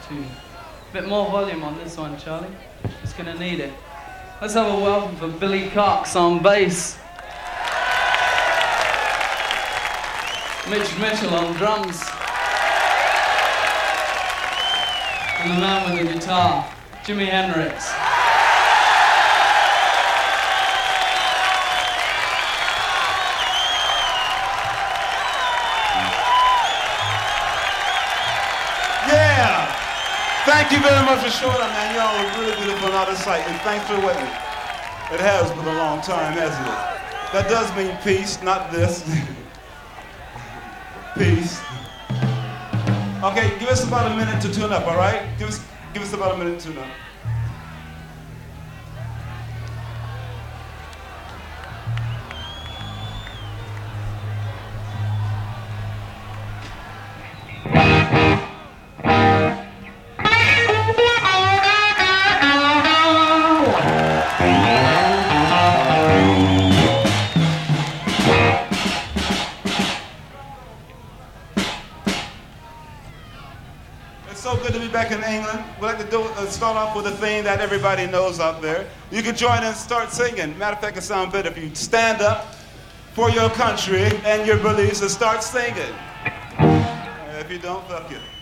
tune. Bit more volume on this one, Charlie. Just gonna need it. Let's have a welcome for Billy Cox on bass. Mitch Mitchell on drums. And the man with the guitar, Jimi Hendrix. Yeah! Thank you very much for showing up, man. Y'all are really beautiful and out of sight. And thanks for waiting. It has been a long time, hasn't it? That does mean peace, not this. Peace. Okay, give us about a minute to tune up, all right? Give us about a minute to tune up. So good to be back in England. We'd like to start off with a thing that everybody knows out there. You can join in and start singing. Matter of fact, it sounds better if you stand up for your country and your beliefs and start singing. If you don't, fuck it.